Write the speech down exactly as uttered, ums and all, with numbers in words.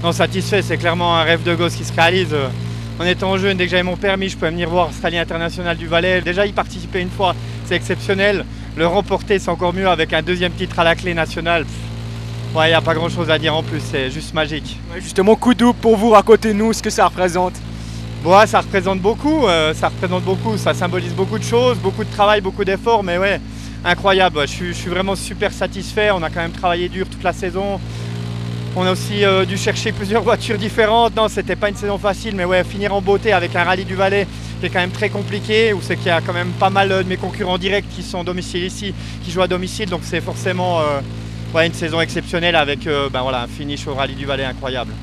Non, satisfait, c'est clairement un rêve de gosse qui se réalise. En étant jeune, dès que j'avais mon permis, je pouvais venir voir ce rallye international du Valais. Déjà y participer une fois, c'est exceptionnel. Le remporter, c'est encore mieux avec un deuxième titre à la clé nationale. Ouais, il n'y a pas grand chose à dire en plus, c'est juste magique. Ouais, justement, coup double pour vous, racontez-nous ce que ça représente. Bon, ouais, ça représente beaucoup, euh, ça représente beaucoup, ça symbolise beaucoup de choses, beaucoup de travail, beaucoup d'efforts, mais ouais, incroyable. Je suis, je suis vraiment super satisfait. On a quand même travaillé dur toute la saison. On a aussi euh, dû chercher plusieurs voitures différentes. Non, c'était pas une saison facile, mais ouais, finir en beauté avec un rallye du Valais qui est quand même très compliqué, où c'est qu'il y a quand même pas mal de mes concurrents directs qui sont domiciliés ici, qui jouent à domicile, donc c'est forcément euh, ouais, une saison exceptionnelle avec euh, ben voilà, un finish au rallye du Valais incroyable.